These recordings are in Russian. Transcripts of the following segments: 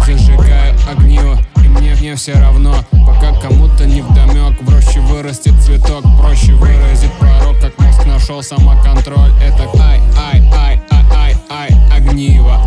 зажигаю огниво, и мне все равно, пока кому-то не вдомек. В роще вырастет цветок, проще выразить порог, как мозг нашел самоконтроль. Это ай, огниво,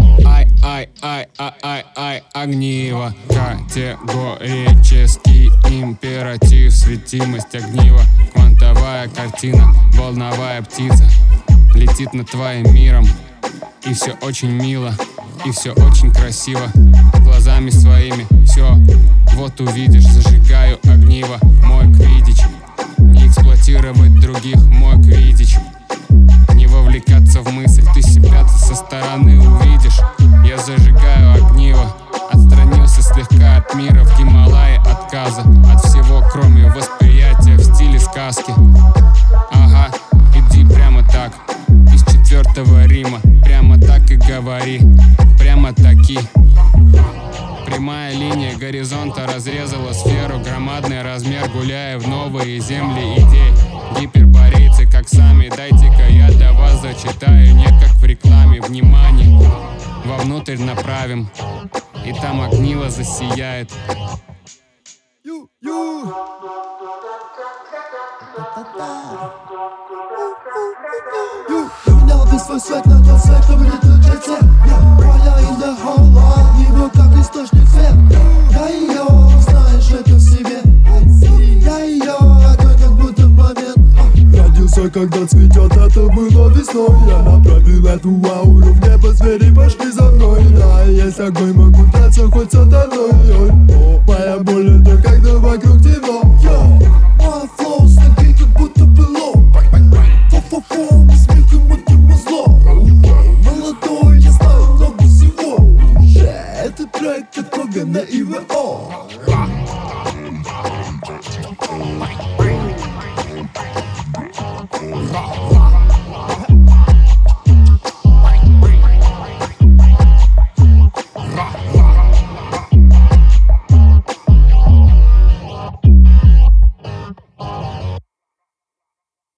ай, огниво. Категорический императив, светимость огнива. Квантовая картина, волновая птица летит над твоим миром. И все очень мило, и все очень красиво. Глазами своими все вот увидишь. Зажигаю огниво, мой квиддич. Не эксплуатировать других, мой квиддич. Не вовлекаться в мысль, ты себя со стороны увидишь. Я зажигаю огниво, отстранился слегка от мира. В Гималае отказа от всего, кроме восприятия в стиле сказки. Ага, иди прямо так, из 4-го Рима. Прямо так и говори, прямо таки. Прямая линия горизонта разрезала сферу. Громадный размер, гуляя в новые земли идей. Гиперборейцы как сами, дайте-ка я для вас зачитаю. Не как в рекламе, внимание, вовнутрь направим, и там огниво засияет. Ненависть свой свет на тот свет, кто будет лучше. Fire in the hole, огниво как источник свет. Я ее, знаешь, это в себе. Я ее, огонь как будто в момент. Родился, когда цветет, это было весной. Я направил эту ауру в небо, звери пошли за мной. Да, есть огонь, могу драться хоть сатаной. Моя боль это когда вокруг темно.